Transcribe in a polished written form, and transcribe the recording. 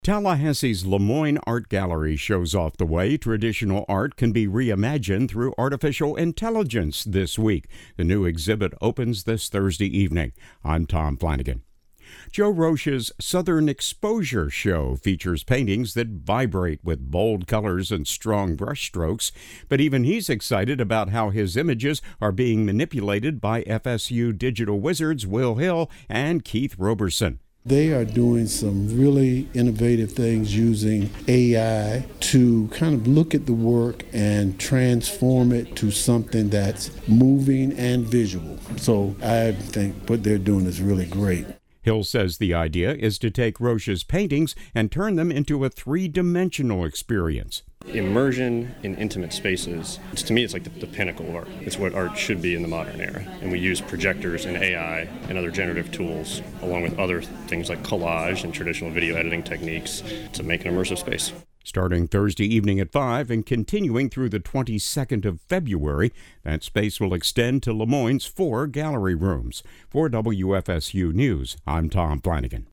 Tallahassee's Lemoyne Art Gallery shows off the way traditional art can be reimagined through artificial intelligence this week. The new exhibit opens this Thursday evening. I'm Tom Flanagan. Joe Roche's Southern Exposure show features paintings that vibrate with bold colors and strong brushstrokes, but even he's excited about how his images are being manipulated by FSU digital wizards Will Hill and Keith Roberson. They are doing some really innovative things using AI to kind of look at the work and transform it to something that's moving and visual. So I think what they're doing is really great. Hill says the idea is to take Roche's paintings and turn them into a three-dimensional experience. Immersion in intimate spaces, to me, it's like the pinnacle of art. It's what art should be in the modern era. And we use projectors and AI and other generative tools, along with other things like collage and traditional video editing techniques, to make an immersive space. Starting Thursday evening at 5 and continuing through the 22nd of February, that space will extend to Lemoyne's 4 gallery rooms. For WFSU News, I'm Tom Flanagan.